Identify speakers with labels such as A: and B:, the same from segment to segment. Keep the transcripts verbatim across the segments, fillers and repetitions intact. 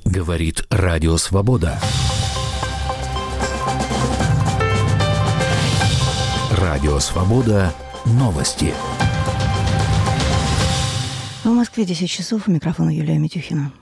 A: Говорит Радио Свобода. Радио Свобода. Новости.
B: В Москве десять часов. У микрофона Юлия Митюхина.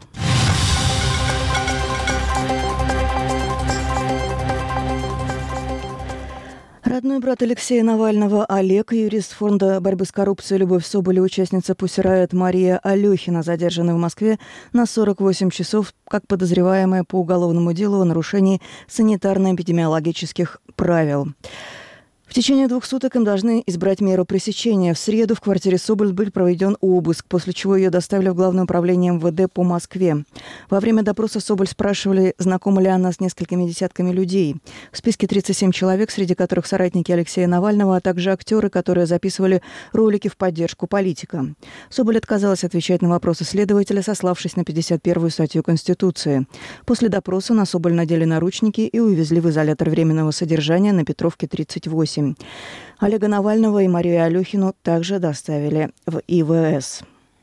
B: Родной брат Алексея Навального Олег, юрист фонда борьбы с коррупцией «Любовь Соболь» и участница Pussy Riot Мария Алехина задержаны в Москве на сорок восемь часов как подозреваемая по уголовному делу о нарушении санитарно-эпидемиологических правил. В течение двух суток им должны избрать меру пресечения. В среду в квартире Соболь был проведен обыск, после чего ее доставили в Главное управление эм вэ дэ по Москве. Во время допроса Соболь спрашивали, знакома ли она с несколькими десятками людей. В списке тридцать семь человек, среди которых соратники Алексея Навального, а также актеры, которые записывали ролики в поддержку политика. Соболь отказалась отвечать на вопросы следователя, сославшись на пятьдесят первую статью Конституции. После допроса на Соболь надели наручники и увезли в изолятор временного содержания на Петровке, тридцать восемь. Олега Навального и Марию Алехину также доставили в и вэ эс.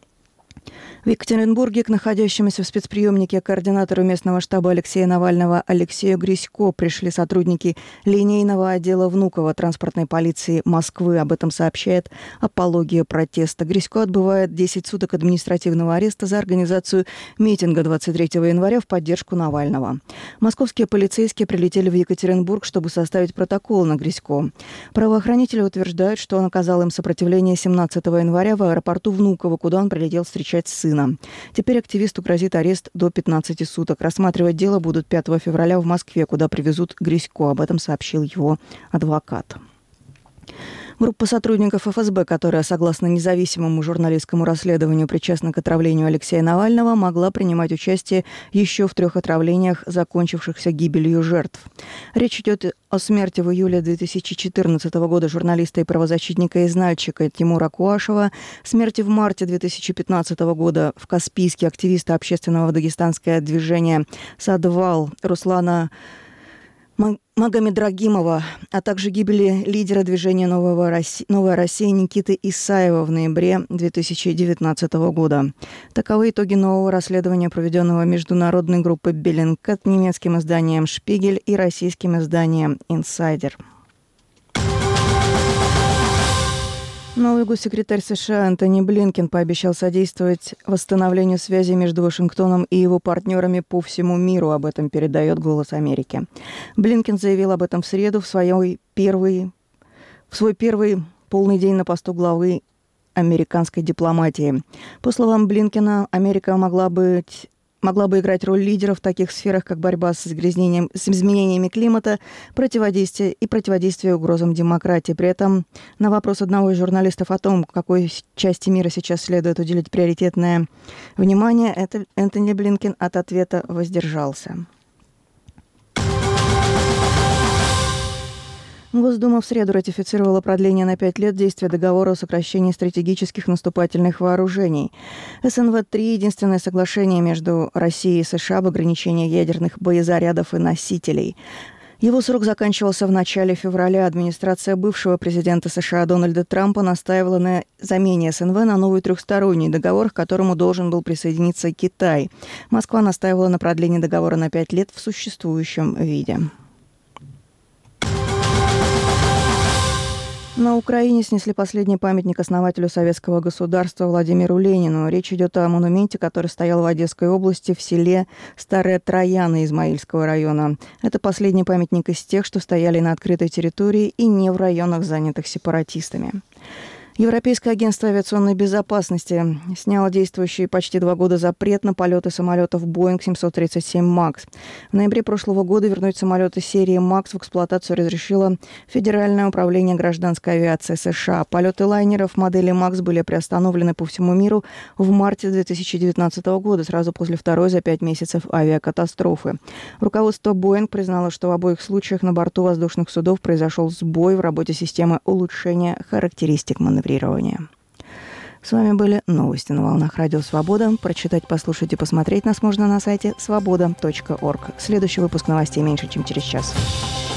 B: В Екатеринбурге к находящемуся в спецприемнике координатору местного штаба Алексея Навального Алексею Грисько пришли сотрудники линейного отдела Внуково транспортной полиции Москвы. Об этом сообщает «Апология протеста». Грисько отбывает десять суток административного ареста за организацию митинга двадцать третьего января в поддержку Навального. Московские полицейские прилетели в Екатеринбург, чтобы составить протокол на Грисько. Правоохранители утверждают, что он оказал им сопротивление семнадцатого января в аэропорту Внуково, куда он прилетел встречать сына. Теперь активисту грозит арест до пятнадцати суток. Рассматривать дело будут пятого февраля в Москве, куда привезут Грисько. Об этом сообщил его адвокат. Группа сотрудников эф эс бэ, которая, согласно независимому журналистскому расследованию, причастна к отравлению Алексея Навального, могла принимать участие еще в трех отравлениях, закончившихся гибелью жертв. Речь идет о смерти в июле две тысячи четырнадцатого года журналиста и правозащитника Изнальчика Тимура Куашева, смерти в марте две тысячи пятнадцатого года в Каспийске активиста общественного дагестанского движения «Садвал» Руслана Магомедрагимова, а также гибели лидера движения «Нового Россия», «Новая Россия» Никиты Исаева в ноябре две тысячи девятнадцатого года. Таковы итоги нового расследования, проведенного международной группой Bellingcat, немецким изданием «Шпигель» и российским изданием «Инсайдер». Новый госсекретарь США Антони Блинкен пообещал содействовать восстановлению связи между Вашингтоном и его партнерами по всему миру. Об этом передает «Голос Америки». Блинкен заявил об этом в среду в, своей первый, в свой первый полный день на посту главы американской дипломатии. По словам Блинкена, Америка могла быть... могла бы играть роль лидера в таких сферах, как борьба с изгрязнением, с изменениями климата, противодействие и противодействие угрозам демократии. При этом на вопрос одного из журналистов о том, какой части мира сейчас следует уделить приоритетное внимание, это Антони Блинкен от ответа воздержался. Госдума в среду ратифицировала продление на пять лет действия договора о сокращении стратегических наступательных вооружений. эс эн вэ три – единственное соглашение между Россией и США об ограничении ядерных боезарядов и носителей. Его срок заканчивался в начале февраля. Администрация бывшего президента США Дональда Трампа настаивала на замене эс эн вэ на новый трехсторонний договор, к которому должен был присоединиться Китай. Москва настаивала на продлении договора на пять лет в существующем виде. На Украине снесли последний памятник основателю советского государства Владимиру Ленину. Речь идет о монументе, который стоял в Одесской области в селе Старая Трояна Измаильского района. Это последний памятник из тех, что стояли на открытой территории и не в районах, занятых сепаратистами. Европейское агентство авиационной безопасности сняло действующий почти два года запрет на полеты самолетов Boeing семьсот тридцать семь макс. В ноябре прошлого года вернуть самолеты серии макс в эксплуатацию разрешило Федеральное управление гражданской авиации США. Полеты лайнеров модели макс были приостановлены по всему миру в марте две тысячи девятнадцатого года, сразу после второй за пять месяцев авиакатастрофы. Руководство Boeing признало, что в обоих случаях на борту воздушных судов произошел сбой в работе системы улучшения характеристик маневрирования. С вами были новости на волнах Радио Свобода. Прочитать, послушать и посмотреть нас можно на сайте свобода точка орг. Следующий выпуск новостей меньше, чем через час.